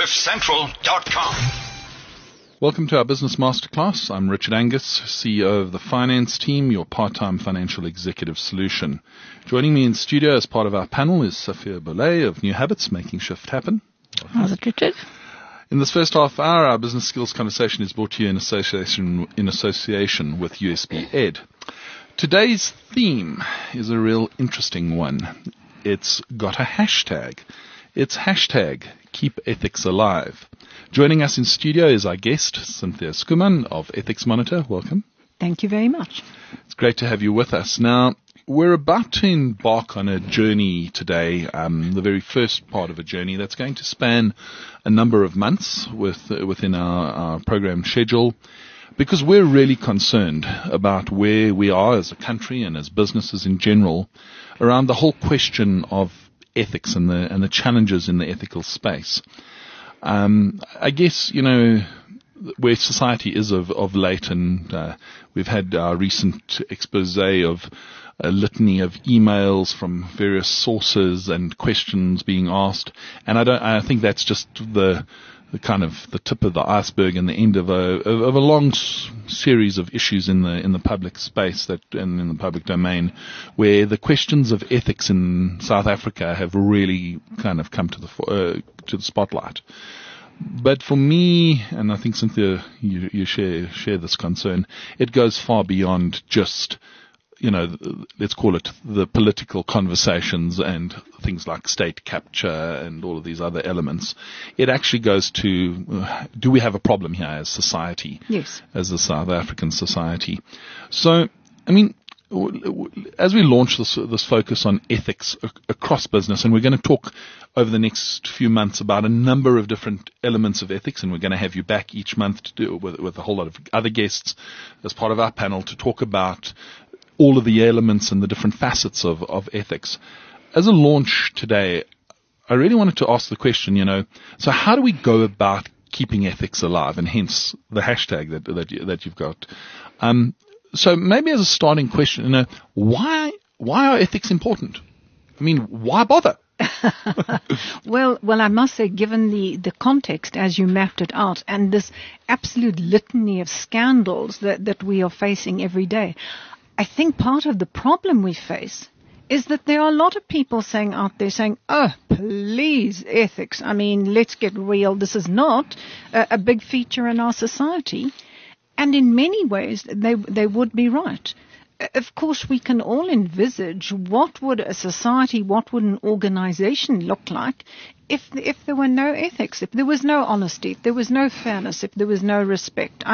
CliffCentral.com. Welcome to our Business Masterclass. I'm Richard Angus, CEO of the finance team, your part-time financial executive solution. Joining me in studio as part of our panel is Sophia Boulay of New Habits, Making Shift Happen. How's it, Richard? In this first half hour, our business skills conversation is brought to you in association with USB Ed. Today's theme is a real interesting one. It's got a hashtag. It's hashtag Keep Ethics Alive. Joining us in studio is our guest, Cynthia Skuman of Ethics Monitor. Welcome. Thank you very much. It's great to have you with us. Now, we're about to embark on a journey today, the very first part of a journey that's going to span a number of months within our program schedule, because we're really concerned about where we are as a country and as businesses in general around the whole question of ethics and the challenges in the ethical space. I guess, where society is of late, and we've had our recent expose of a litany of emails from various sources and questions being asked, and I think that's just the kind of the tip of the iceberg and the end of a long series of issues in the public space and in the public domain, where the questions of ethics in South Africa have really kind of come to the spotlight. But for me, and I think Cynthia, you share this concern, it goes far beyond just, let's call it the political conversations and things like state capture and all of these other elements. It actually goes to, do we have a problem here as society? Yes. As a South African society. So, as we launch this focus on ethics across business, and we're going to talk over the next few months about a number of different elements of ethics, and we're going to have you back each month to do with a whole lot of other guests as part of our panel to talk about all of the elements and the different facets of ethics. As a launch today, I really wanted to ask the question, so how do we go about keeping ethics alive, and hence the hashtag that you've got. So maybe as a starting question, why are ethics important? Why bother? Well, I must say, given the context as you mapped it out, and this absolute litany of scandals that we are facing every day, I think part of the problem we face is that there are a lot of people saying, oh, please, ethics. Let's get real. This is not a big feature in our society. And in many ways, they would be right. Of course, we can all envisage what would a society, what would an organization look like if there were no ethics, if there was no honesty, if there was no fairness, if there was no respect.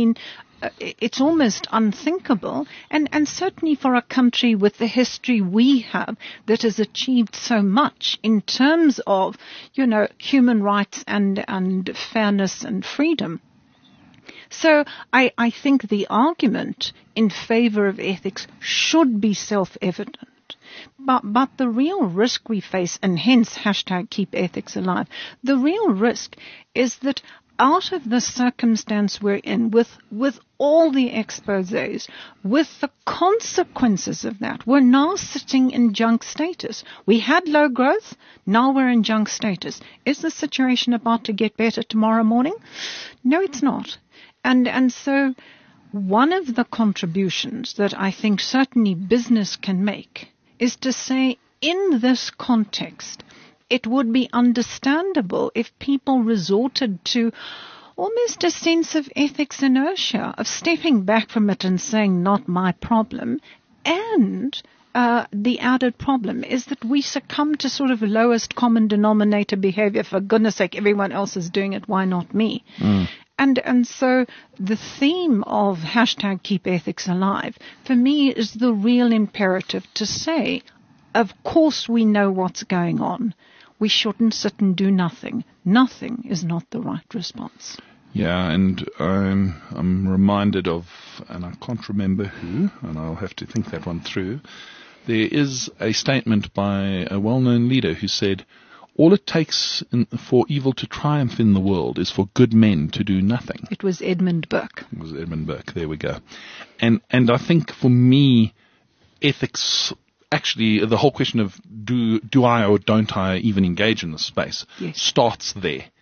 It's almost unthinkable, and certainly for a country with the history we have that has achieved so much in terms of, human rights and fairness and freedom. So I think the argument in favor of ethics should be self-evident. But the real risk we face, and hence hashtag keep ethics alive, the real risk is that out of the circumstance we're in, with all the exposés, with the consequences of that, we're now sitting in junk status. We had low growth, now we're in junk status. Is the situation about to get better tomorrow morning? No, it's not. And so one of the contributions that I think certainly business can make is to say, in this context, it would be understandable if people resorted to almost a sense of ethics inertia, of stepping back from it and saying, not my problem. And the added problem is that we succumb to sort of lowest common denominator behavior. For goodness sake, everyone else is doing it. Why not me? And so the theme of hashtag keep ethics alive, for me, is the real imperative to say, of course we know what's going on. We shouldn't sit and do nothing. Nothing is not the right response. Yeah, and I'm reminded of, and I can't remember who, and I'll have to think that one through. There is a statement by a well-known leader who said, all it takes for evil to triumph in the world is for good men to do nothing. It was Edmund Burke. There we go. And I think for me, ethics, actually, the whole question of do I or don't I even engage in this space, yes, starts there.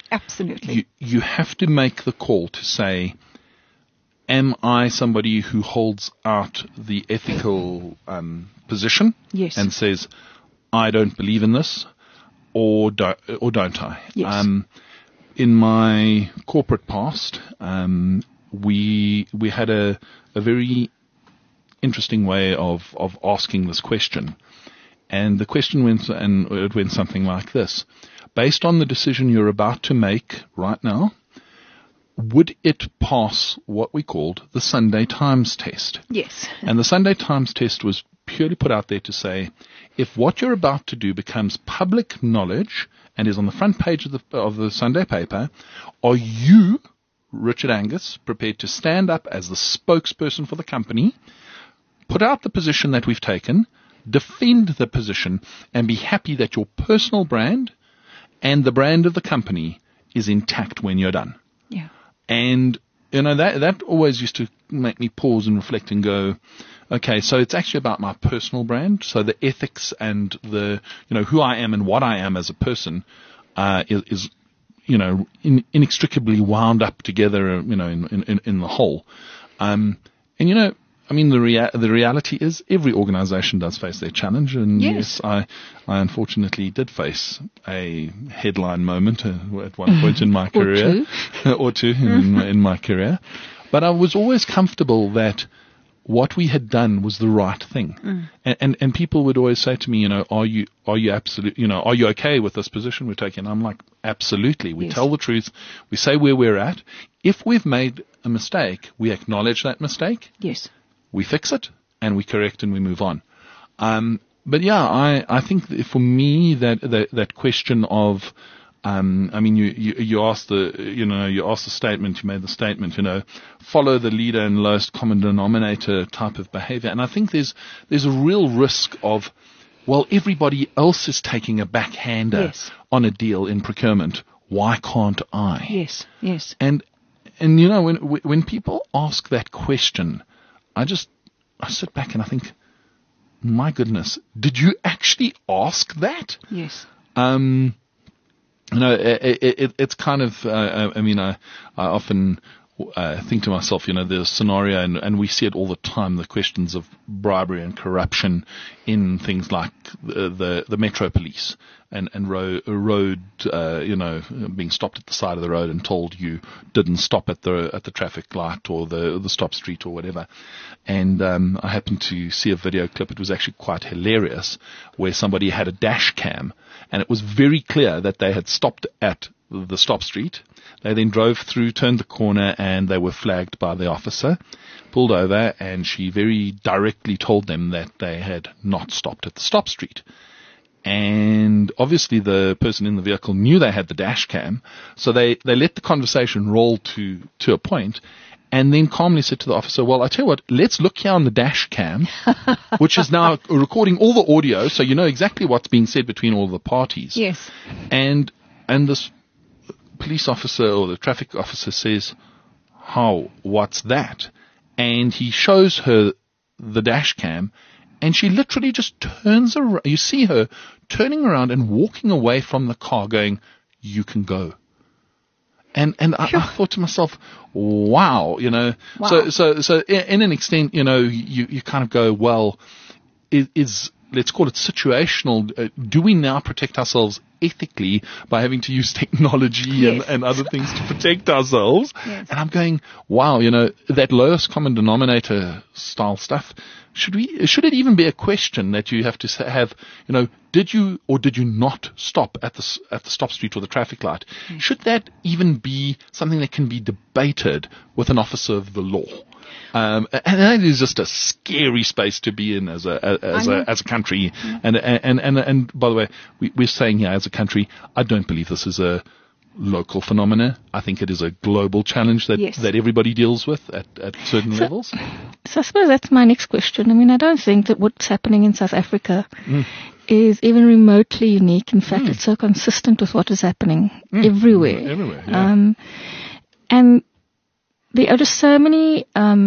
Absolutely. You have to make the call to say, am I somebody who holds out the ethical position Yes. and says, I don't believe in this, or don't I? Yes. In my corporate past, we had a very interesting way of asking this question. And the question went something like this. Based on the decision you're about to make right now, would it pass what we called the Sunday Times test? Yes. And the Sunday Times test was purely put out there to say, if what you're about to do becomes public knowledge and is on the front page of the Sunday paper, are you, Richard Angus, prepared to stand up as the spokesperson for the company, put out the position that we've taken, defend the position, and be happy that your personal brand and the brand of the company is intact when you're done? Yeah. And, that always used to make me pause and reflect and go, okay, so it's actually about my personal brand. So the ethics and the, who I am and what I am as a person, is inextricably wound up together, in the whole. The reality is every organization does face their challenge, and yes, I unfortunately did face a headline moment at one point in my career, or two in my career. But I was always comfortable that what we had done was the right thing. And people would always say to me, are you are you okay with this position we're taking? I'm like, absolutely. We tell the truth. We say where we're at. If we've made a mistake, we acknowledge that mistake. Yes. We fix it and we correct and we move on. But yeah, I think for me that question of, you asked the statement, you made the statement, follow the leader and lowest common denominator type of behavior. And I think there's a real risk of, well, everybody else is taking a backhander on a deal in procurement. Why can't I? Yes, yes. And when people ask that question, I sit back and I think, my goodness, did you actually ask that? Yes. It's kind of, I often think to myself, there's a scenario, and we see it all the time, the questions of bribery and corruption in things like the Metro Police and road, being stopped at the side of the road and told you didn't stop at the traffic light or the stop street or whatever. And I happened to see a video clip. It was actually quite hilarious, where somebody had a dash cam, and it was very clear that they had stopped at the stop street. They then drove through, turned the corner, and they were flagged by the officer, pulled over, and she very directly told them that they had not stopped at the stop street. And obviously the person in the vehicle knew they had the dash cam, so they let the conversation roll to a point, and then calmly said to the officer, well, I tell you what, let's look here on the dash cam, which is now recording all the audio, so you know exactly what's being said between all the parties. Yes. And this police officer or the traffic officer says, what's that? And he shows her the dash cam, and she literally just turns around. You see her turning around and walking away from the car going, you can go. And I thought to myself, wow, wow. So in an extent, you kind of go, well, is let's call it situational. Do we now protect ourselves ethically by having to use technology and other things to protect ourselves? Yes. And I'm going, wow, that lowest common denominator style stuff. Should it even be a question that you have to have, did you or did you not stop at the stop street or the traffic light? Mm. Should that even be something that can be debated with an officer of the law? And that is just a scary space to be in as a country. Mm. And by the way, we're saying here as a country, I don't believe this is a local phenomena. I think it is a global challenge that everybody deals with at certain levels. So I suppose that's my next question. I don't think that what's happening in South Africa is even remotely unique. In fact, it's so consistent with what is happening everywhere. Everywhere, yeah. And there are just so many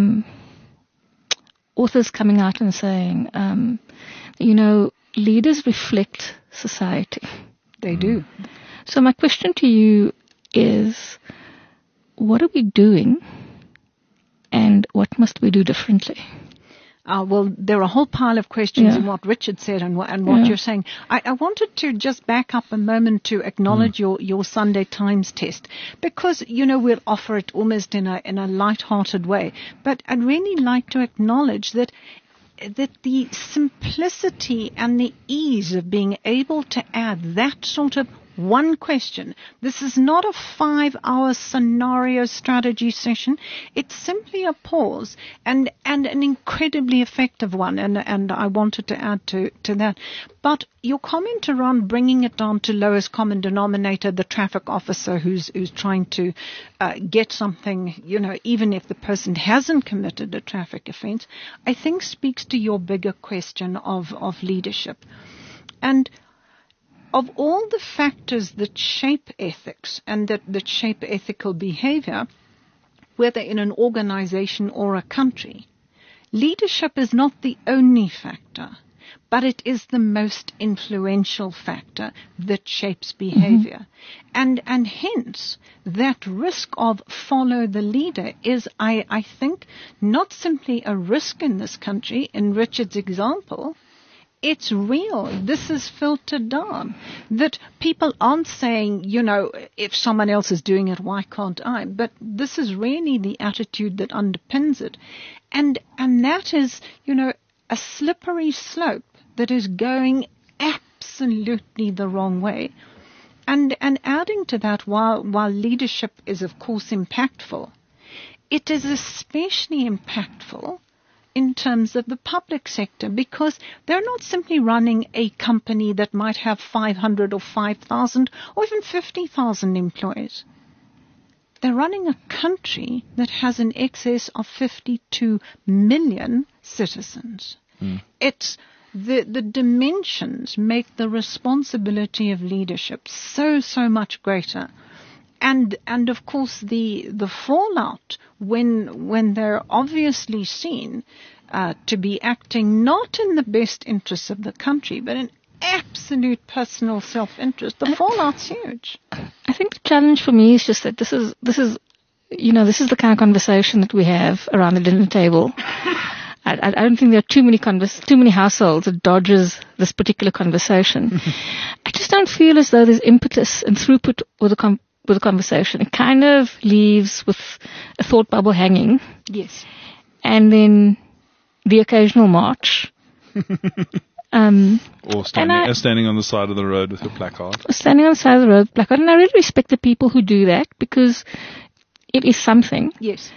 authors coming out and saying, leaders reflect society. They do. So my question to you is, what are we doing and what must we do differently? Well, there are a whole pile of questions in what Richard said and what you're saying. I wanted to just back up a moment to acknowledge your Sunday Times test, because, we'll offer it almost in a light-hearted way. But I'd really like to acknowledge that the simplicity and the ease of being able to add that sort of one question. This is not a 5-hour scenario strategy session. It's simply a pause and an incredibly effective one. And I wanted to add to that. But your comment around bringing it down to lowest common denominator, the traffic officer who's trying to get something, even if the person hasn't committed a traffic offense, I think speaks to your bigger question of leadership. And of all the factors that shape ethics and that shape ethical behavior, whether in an organization or a country, leadership is not the only factor, but it is the most influential factor that shapes behavior. And hence, that risk of follow the leader is, I think, not simply a risk in this country. In Richard's example, it's real. This is filtered down. That people aren't saying, if someone else is doing it, why can't I? But this is really the attitude that underpins it. And that is, a slippery slope that is going absolutely the wrong way. And adding to that, while leadership is, of course, impactful, it is especially impactful in terms of the public sector, because they're not simply running a company that might have 500 or 5,000 or even 50,000 employees. They're running a country that has in excess of 52 million citizens. It's the dimensions make the responsibility of leadership so much greater. And of course the fallout when they're obviously seen to be acting not in the best interests of the country, but in absolute personal self-interest, the fallout's huge. I think the challenge for me is just that this is the kind of conversation that we have around the dinner table. I don't think there are too many households that dodges this particular conversation. I just don't feel as though there's impetus and throughput with the conversation. It kind of leaves with a thought bubble hanging. Yes. And then the occasional march. Or standing on the side of the road with a placard. Standing on the side of the road with a placard. And I really respect the people who do that, because it is something. Yes.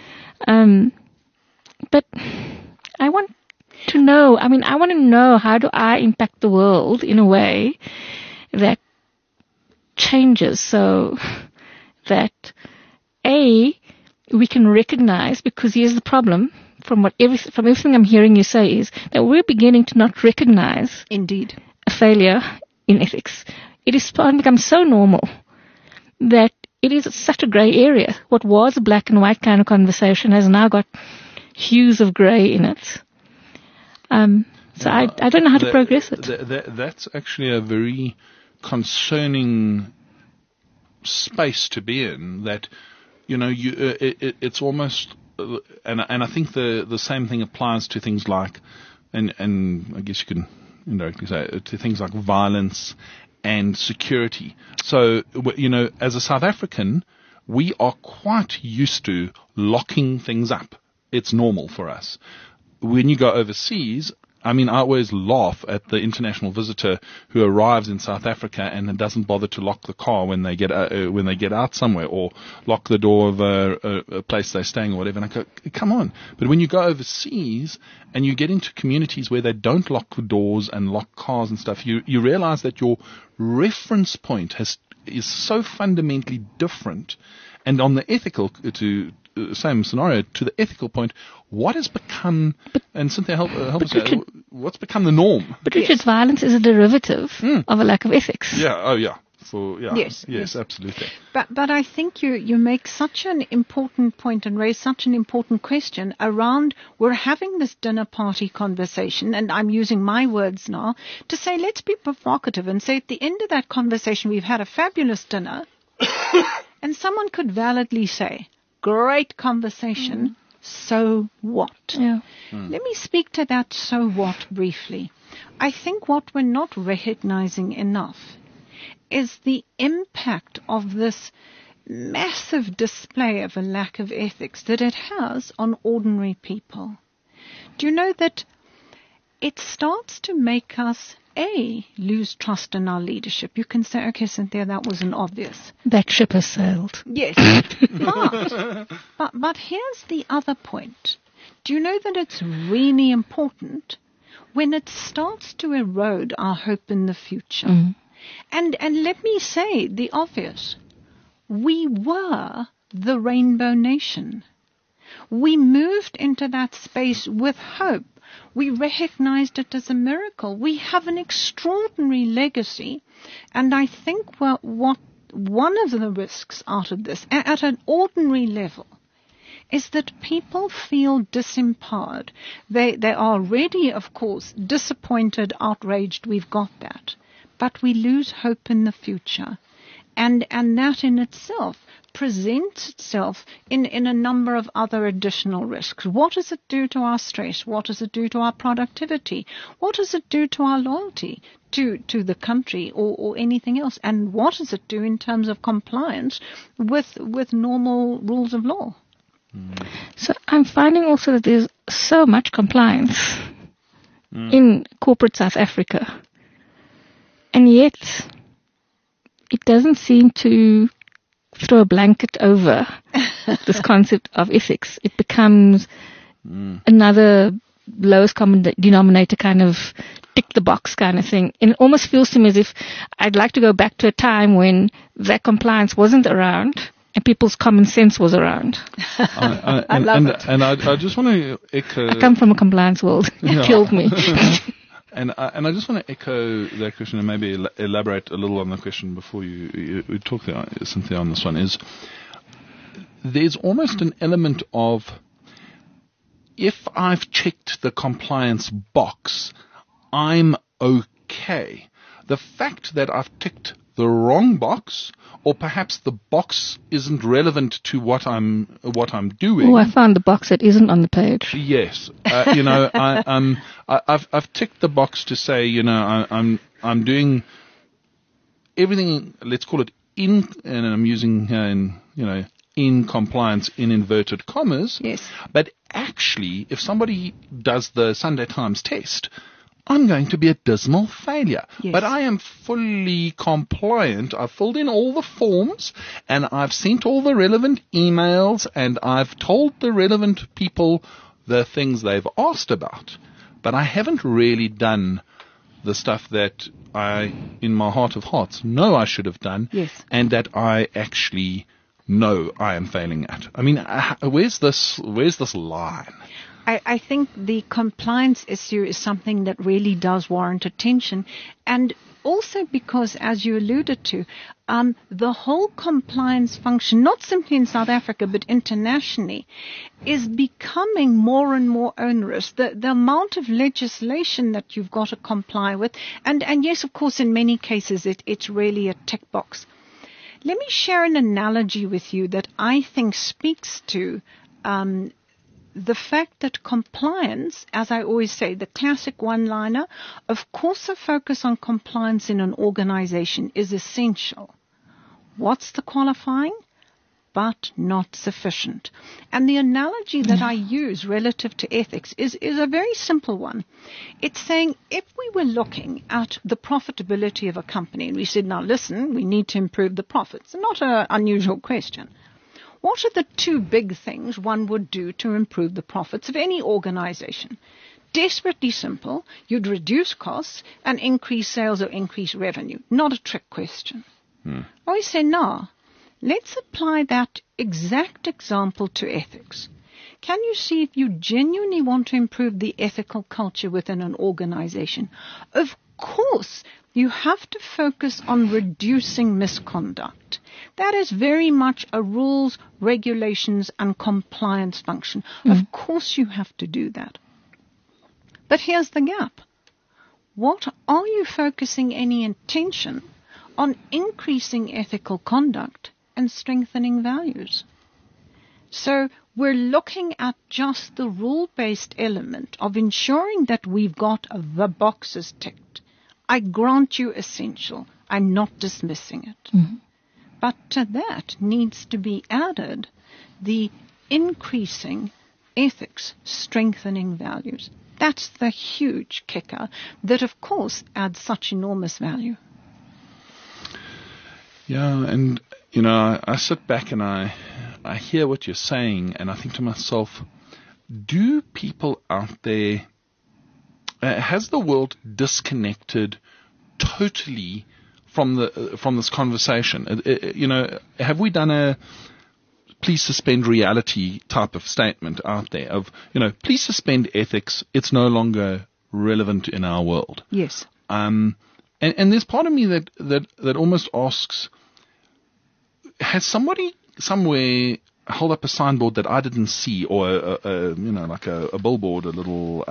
But I want to know, how do I impact the world in a way that changes so that we can recognize, because here's the problem from everything I'm hearing you say is that we're beginning to not recognize indeed a failure in ethics. It is become so normal that it is such a gray area. What was a black and white kind of conversation has now got hues of gray in it. So I don't know how to progress it. That's actually a very concerning space to be in, that it's almost and I think the same thing applies to things like and I guess you can indirectly say to things like violence and security. So as a South African, we are quite used to locking things up. It's normal for us. When you go overseas, I always laugh at the international visitor who arrives in South Africa and doesn't bother to lock the car when they get out somewhere, or lock the door of a place they're staying or whatever. And I go, come on. But when you go overseas and you get into communities where they don't lock the doors and lock cars and stuff, you realize that your reference point is so fundamentally different. And on the ethical, same scenario, to the ethical point, what has become, and Cynthia, help us out, what's become the norm? But Richard's violence is a derivative of a lack of ethics. Yeah, oh yeah. Yes, absolutely. But I think you make such an important point and raise such an important question around, we're having this dinner party conversation, and I'm using my words now, to say let's be provocative and say at the end of that conversation we've had a fabulous dinner, And someone could validly say, great conversation, so what? Yeah. Let me speak to that so what briefly. I think what we're not recognizing enough is the impact of this massive display of a lack of ethics that it has on ordinary people. Do you know that it starts to make us, lose trust in our leadership? You can say, okay, Cynthia, that was an obvious. That ship has sailed. Yes, but here's the other point. Do you know that it's really important when it starts to erode our hope in the future? And let me say the obvious. We were the Rainbow Nation. We moved into that space with hope. We recognized it as a miracle. We have an extraordinary legacy. And I think one of the risks out of this, at an ordinary level, is that people feel disempowered. They are already, of course, disappointed, outraged, we've got that. But we lose hope in the future. And that in itself presents itself in a number of other additional risks. What does it do to our stress? What does it do to our productivity? What does it do to our loyalty to the country or anything else? And what does it do in terms of compliance with normal rules of law? So I'm finding also that there's so much compliance in corporate South Africa. And yet it doesn't seem to throw a blanket over this concept of ethics. It becomes another lowest common denominator kind of tick the box kind of thing. And it almost feels to me as if I'd like to go back to a time when that compliance wasn't around and people's common sense was around. I love it. And I just want to echo... I come from a compliance world. It killed me. And I just want to echo that question and maybe elaborate a little on the question before you talk there, Cynthia, on this one, is there's almost an element of, if I've checked the compliance box, I'm okay. The fact that I've ticked the wrong box, or perhaps the box isn't relevant to what I'm doing. Oh, I found the box that isn't on the page. Yes, I've ticked the box to say, I'm doing everything. Let's call it and I'm using in compliance in inverted commas. Yes. But actually, if somebody does the Sunday Times test, I'm going to be a dismal failure. Yes. But I am fully compliant. I've filled in all the forms and I've sent all the relevant emails and I've told the relevant people the things they've asked about. But I haven't really done the stuff that I, in my heart of hearts, know I should have done. Yes. And that I actually know I am failing at. I mean, where's this line? I think the compliance issue is something that really does warrant attention. And also because, as you alluded to, the whole compliance function, not simply in South Africa, but internationally, is becoming more and more onerous. The amount of legislation that you've got to comply with, and yes, of course, in many cases, it's really a tick box. Let me share an analogy with you that I think speaks to the fact that compliance, as I always say, the classic one-liner, of course a focus on compliance in an organization is essential. What's the qualifying? But not sufficient. And the analogy that I use relative to ethics is a very simple one. It's saying if we were looking at the profitability of a company and we said, now listen, we need to improve the profits. Not an unusual question. What are the two big things one would do to improve the profits of any organization? Desperately simple. You'd reduce costs and increase sales or increase revenue. Not a trick question. I say, no, let's apply that exact example to ethics. Can you see if you genuinely want to improve the ethical culture within an organization? Of course, you have to focus on reducing misconduct. That is very much a rules, regulations, and compliance function. Of course you have to do that. But here's the gap. What are you focusing any attention on increasing ethical conduct and strengthening values. So we're looking at just the rule-based element of ensuring that we've got the boxes ticked. I grant you essential. I'm not dismissing it. Mm-hmm. But to that needs to be added the increasing ethics, strengthening values. That's the huge kicker that, of course, adds such enormous value. Yeah, and, you know, I sit back and I hear what you're saying, and I think to myself, do people out there, has the world disconnected totally from this conversation? You know, have we done a please suspend reality type of statement out there of, you know, please suspend ethics, it's no longer relevant in our world? Yes. And there's part of me that almost asks, has somebody somewhere held up a signboard that I didn't see, or you know, like a billboard, a little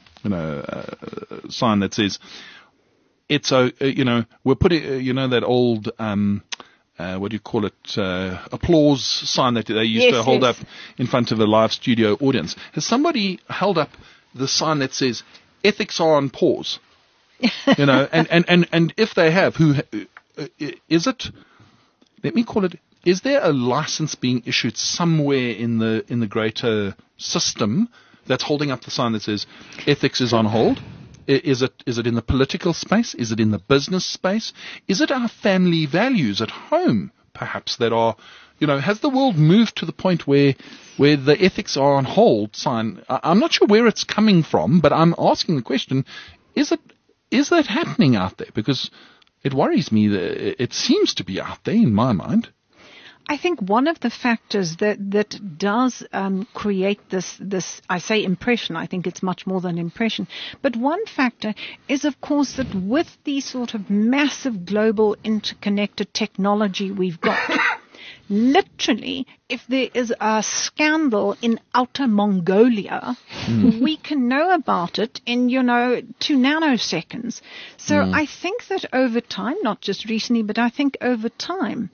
sign that says, it's you know, we're putting, you know, that old what do you call it, applause sign that they used to hold up in front of a live studio audience. Has somebody held up the sign that says ethics are on pause? You know, and if they have, who is it? Let me call it. Is there a license being issued somewhere in the greater system that's holding up the sign that says ethics is on hold? Is it in the political space? Is it in the business space? Is it our family values at home, perhaps, that are, you know, has the world moved to the point where the ethics are on hold sign? I'm not sure where it's coming from, but I'm asking the question, is that happening out there? Because it worries me that it seems to be out there in my mind. I think one of the factors that does create this, I say impression, I think it's much more than impression, but one factor is, of course, that with the sort of massive global interconnected technology we've got, literally, if there is a scandal in Outer Mongolia, we can know about it in, 2 nanoseconds. So I think that over time, not just recently, but I think over time,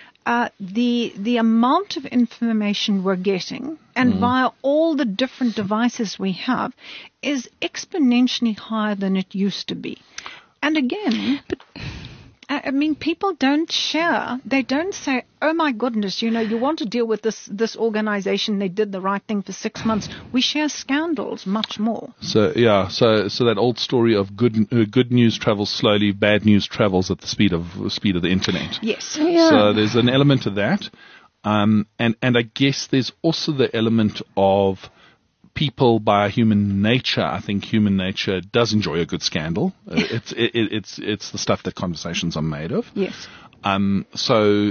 the amount of information we're getting and via all the different devices we have is exponentially higher than it used to be. And again, I mean, people don't share. They don't say, oh my goodness, you want to deal with this organization. They did the right thing for 6 months. We share scandals much more. So, yeah, so that old story of good news travels slowly, bad news travels at the speed of the internet. Yes. Yeah. So there's an element of that. And I guess there's also the element of people by human nature. I think human nature does enjoy a good scandal. It's the stuff that conversations are made of. Yes. So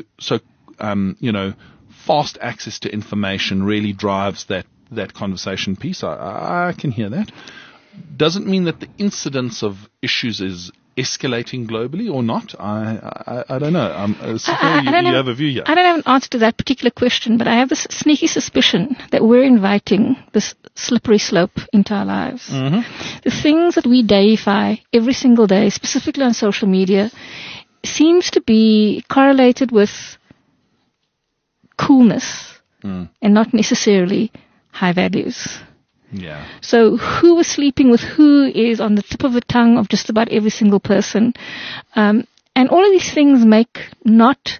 fast access to information really drives that conversation piece. I can hear that. Doesn't mean that the incidence of issues is escalating globally or not. I don't know. You have a view here. I don't have an answer to that particular question, but I have this sneaky suspicion that we're inviting this slippery slope into our lives. Mm-hmm. The things that we deify every single day, specifically on social media, seems to be correlated with coolness and not necessarily high values. Yeah. So who is sleeping with who is on the tip of the tongue of just about every single person. And all of these things make not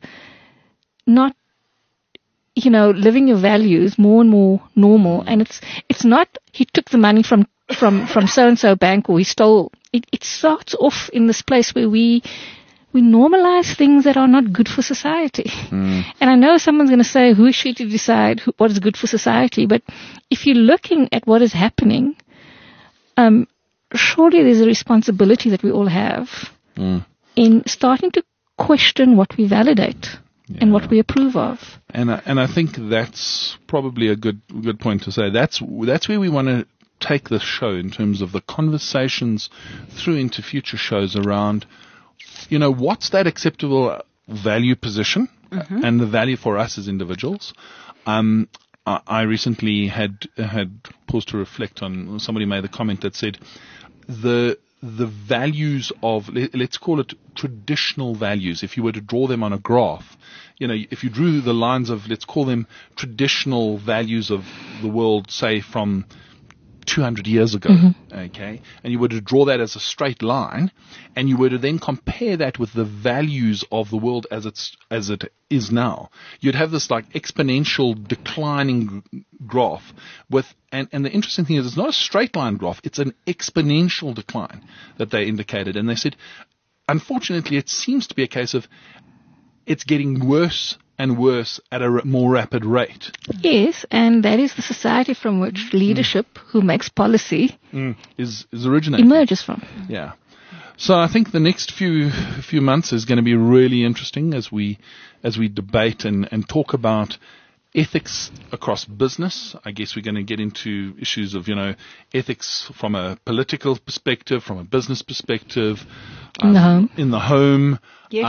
living your values more and more normal. And it's not he took the money from so-and-so bank or he stole. It starts off in this place where we normalize things that are not good for society. And I know someone's going to say, who is she to decide what is good for society? But if you're looking at what is happening, surely there's a responsibility that we all have in starting to question what we validate and what we approve of. And I think that's probably a good point to say. That's where we want to take this show in terms of the conversations through into future shows around, what's that acceptable value position and the value for us as individuals. I recently had paused to reflect on, somebody made the comment that said the the values of, let's call it traditional values, if you were to draw them on a graph, if you drew the lines of, let's call them traditional values of the world, say from 200 years ago, okay, and you were to draw that as a straight line, and you were to then compare that with the values of the world as it is now, you'd have this like exponential declining graph and the interesting thing is it's not a straight line graph, it's an exponential decline that they indicated, and they said, unfortunately, it seems to be a case of it's getting worse and worse at a more rapid rate. Yes, and that is the society from which leadership, who makes policy, is originating. Emerges from. Yeah. So I think the next few months is going to be really interesting as we debate and talk about ethics across business. I guess we're going to get into issues of, ethics from a political perspective, from a business perspective, in the home, yes.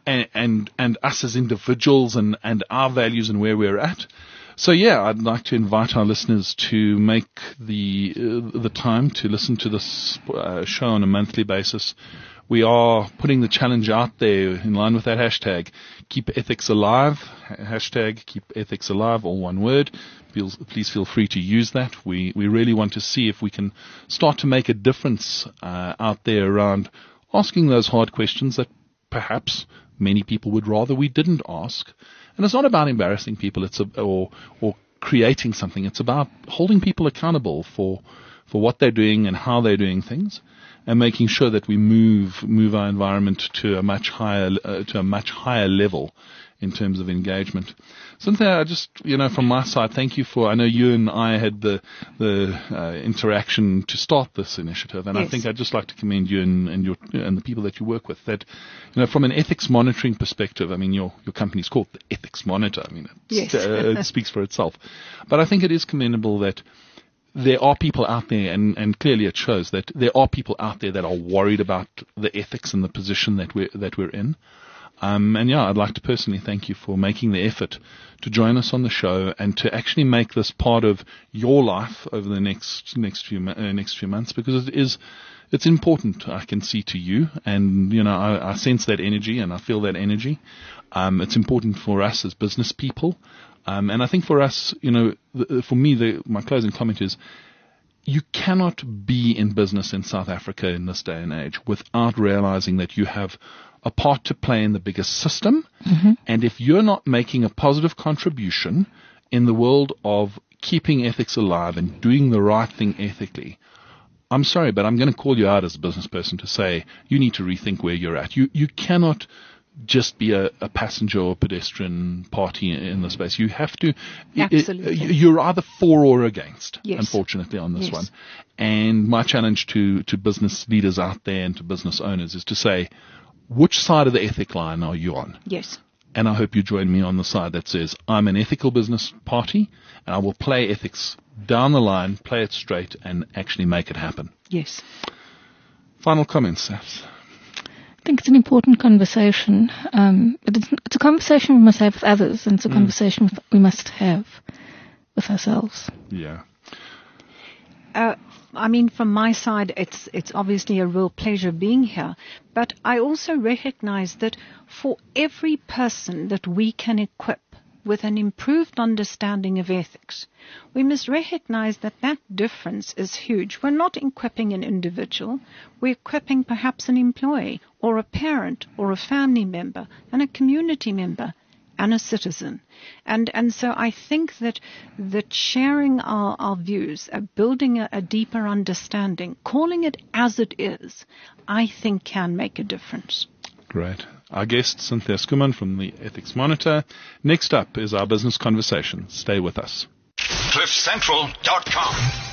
And us as individuals and our values and where we're at. So yeah, I'd like to invite our listeners to make the time to listen to this show on a monthly basis. We are putting the challenge out there in line with that hashtag, Keep Ethics Alive, hashtag Keep Ethics Alive, all one word. Please feel free to use that. We really want to see if we can start to make a difference out there around asking those hard questions that perhaps many people would rather we didn't ask. And it's not about embarrassing people or creating something. It's about holding people accountable for what they're doing and how they're doing things, and making sure that we move our environment to a much higher level in terms of engagement. Cynthia, I just, from my side, thank you I know you and I had the interaction to start this initiative, and yes. I think I'd just like to commend you and the people that you work with. That, from an ethics monitoring perspective, I mean, your company's called the Ethics Monitor. I mean, yes. It speaks for itself. But I think it is commendable that there are people out there, and clearly it shows that there are people out there that are worried about the ethics and the position that we're in. And yeah, I'd like to personally thank you for making the effort to join us on the show and to actually make this part of your life over the next few months, because it's important. I can see to you, and I sense that energy and I feel that energy. It's important for us as business people. And I think for us, for me, my closing comment is, you cannot be in business in South Africa in this day and age without realizing that you have a part to play in the bigger system. Mm-hmm. And if you're not making a positive contribution in the world of keeping ethics alive and doing the right thing ethically, I'm sorry, but I'm going to call you out as a business person to say you need to rethink where you're at. You cannot just be a passenger or pedestrian party in the space. You have to. Absolutely. You're either for or against, yes. Unfortunately, on this yes. one. And my challenge to business leaders out there and to business owners is to say, which side of the ethic line are you on? Yes. And I hope you join me on the side that says, I'm an ethical business party, and I will play ethics down the line, play it straight, and actually make it happen. Yes. Final comments, Safs? I think it's an important conversation. It's a conversation we must have with others, and it's a conversation we must have with ourselves. Yeah. From my side, it's obviously a real pleasure being here. But I also recognize that for every person that we can equip with an improved understanding of ethics, we must recognize that difference is huge. We're not equipping an individual. We're equipping perhaps an employee or a parent or a family member and a community member and a citizen. And so I think that sharing our views, building a deeper understanding, calling it as it is, I think can make a difference. Great. Our guest, Cynthia Schoeman from the Ethics Monitor. Next up is our business conversation. Stay with us. CliffCentral.com